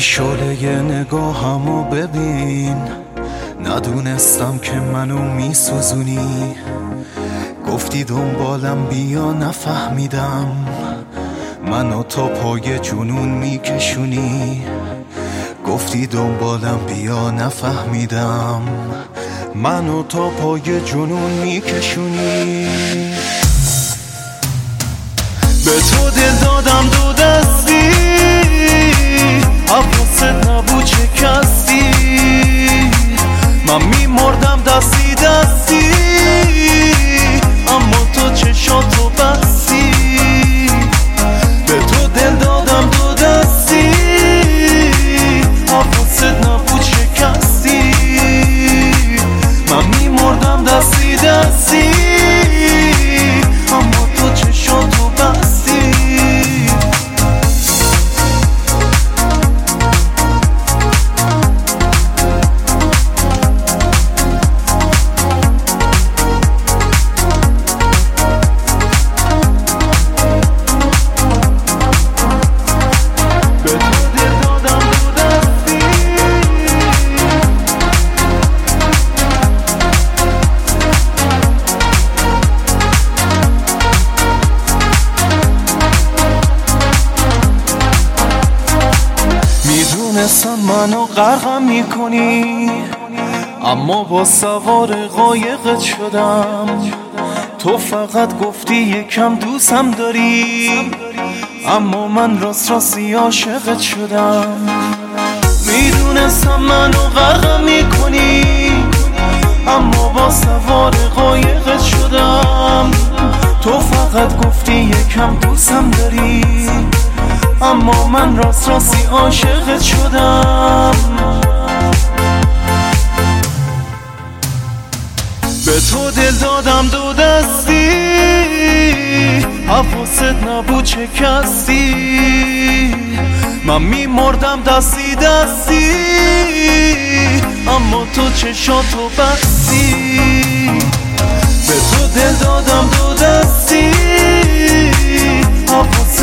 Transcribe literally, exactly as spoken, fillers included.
شعله نگاهمو ببین، ندونستم که منو میسوزونی. گفتی دنبالم بیا، نفهمیدم منو تا پای جنون میکشونی. گفتی دنبالم بیا، نفهمیدم منو تا پای جنون میکشونی. به تو دل دادم دو دستی، حواست نبود چه کسی. من میمردم دستی دستی، اما تو چشاتو بستی. به تو دل دادم دو دستی، حواست نبود چه کسی. من میمردم دستی دستی، اما تو چشاتو بستی. میدونستم منو غرقم میکنی، اما با سوار قایقت شدم. تو فقط گفتی یکم دوستم داری، اما من راست راستی عاشقت شدم. میدونستم منو غرقم میکنی، اما با سوار قایقت شدم. تو فقط گفتی یکم دوستم داری، اما من راست راستی عاشقت شدم. به تو دل دادم دو دستی، حواست نبود چه کسی. من میمردم دستی دستی، اما تو چشاتو بستی. به تو دل دادم دو دستی، حواست